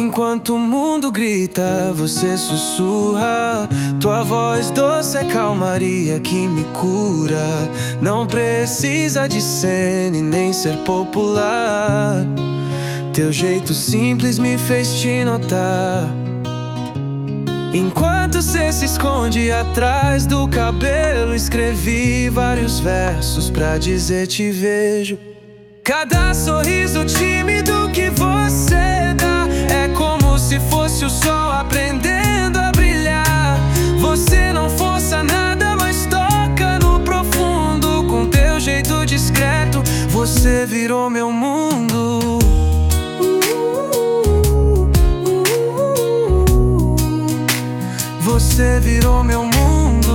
Enquanto o mundo grita, você sussurra. Tua voz doce é calmaria que me cura. Não precisa de cena e nem ser popular. Teu jeito simples me fez te notar. Enquanto cê se esconde atrás do cabelo, escrevi vários versos pra dizer te vejo. Cada sorriso tímido que você dá é como se fosse o sol aprendendo a brilhar. Você não força nada, mas toca no profundo. Com teu jeito discreto, você virou meu mundo. Você virou meu mundo.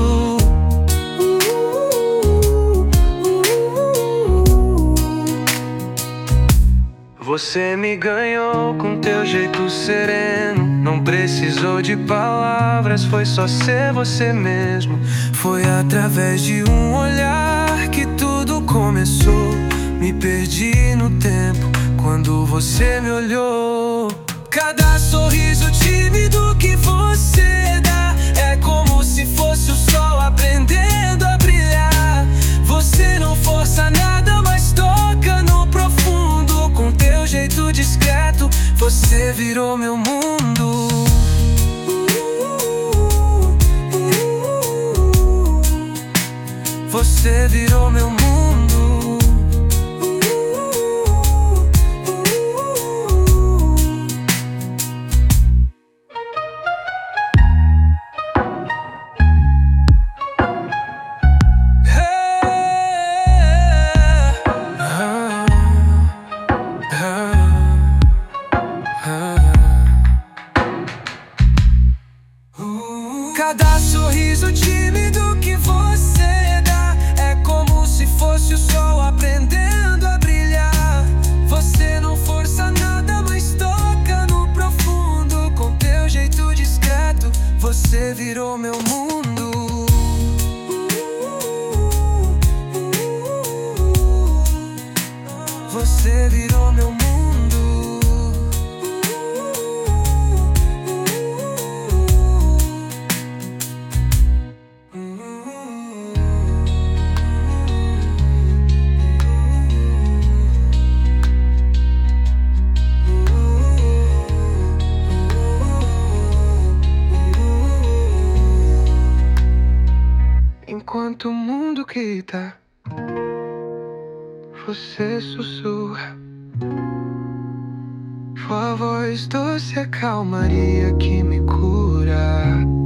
Você me ganhou com teu jeito sereno. Não precisou de palavras, foi só ser você mesmo. Foi através de um olhar que tudo começou. Me perdi no tempo quando você me olhou. Cada sorriso tímido que você dá é como se fosse o sol aprendendo a brilhar. Você não força nada, mas toca no profundo. Com teu jeito discreto, você virou meu mundo. Você virou meu mundo. Cada sorriso tímido que você dá é como se fosse o sol aprendendo a brilhar. Você não força nada, mas toca no profundo. Com teu jeito discreto, você virou meu mundo. Você virou meu mundo. Enquanto o mundo grita, você sussurra. Tua voz doce é calmaria que me cura.